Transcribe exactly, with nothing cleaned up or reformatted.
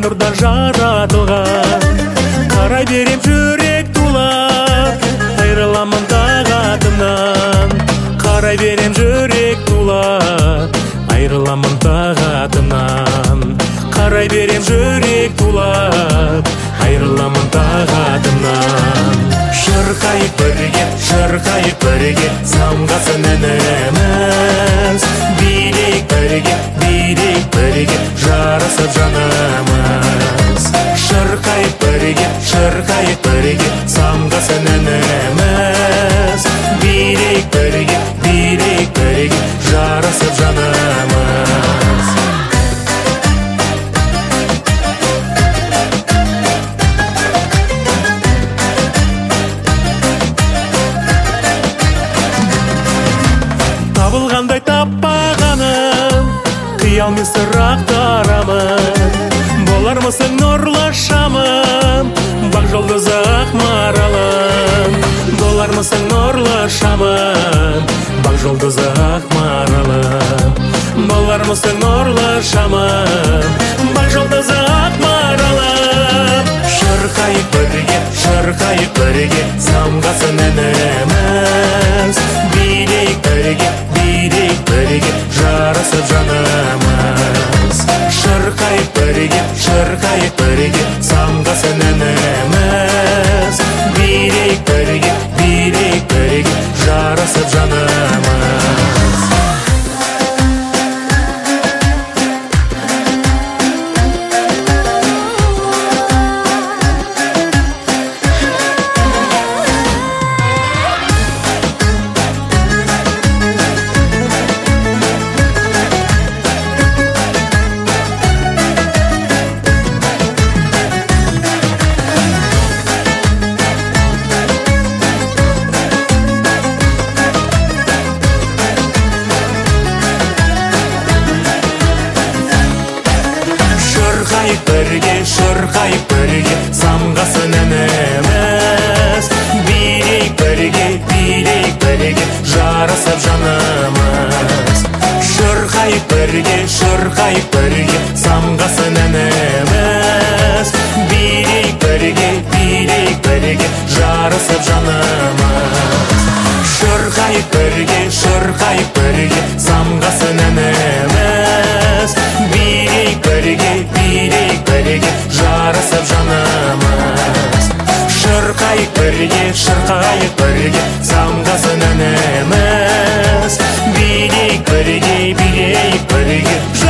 нұрдан жаратылған. Қарай берем жүрек тулап, айрыламын тағатымнан. Қарай берем жүрек тулап, айрыламын тағатымнан. Қарай берем жүрек тулап, айрыламын тағатымнан. Шырқайып бірге, шырқайып бірге, самғасын әніміз. Билейік бірге, билейік бірге, жарасып жанымыз. Шырқайып бірге, шырқайып бірге, самғасын әніміз. Билейік бірге, билейік бірге, жарасып жанымыз. Табылғандай таппағаным, қиял мен сырақтарамын. Болармысың нұрлы шамым, бақ жұлдызы ақ маралым. Болармысың нұрлы шамым, бақ жұлдызы ақ маралым. Болармысың нұрлы шамым, бақ жұлдызы ақ маралым. Шырқайып бірге, шырқайып бірге, самғасын әніміз. Билейік бірге, билейік бірге, жарасып жанымыз. Шырқайып бірге, шырқайып бірге, самғасын әніміз. Билейік бірге, билейік бірге, жарасып жанымыз. Шырқайып бірге, шырқайып бірге, самғасын әніміз. Билейік бірге, билейік бірге, жарасып жанымыз. Шырқайып бірге, шырқайып бірге, самғасын әніміз. Билейік бірге, билейік бірге, жарасып жанымыз. Шырқайып бірге, шырқайып бірге, самғасын әніміз. Билейік бірге, билейік бірге, жарасып жанымыз. Шырқайып бірге, шырқайып бірге, самғасын әніміз. Билейік бірге, билейік бірге,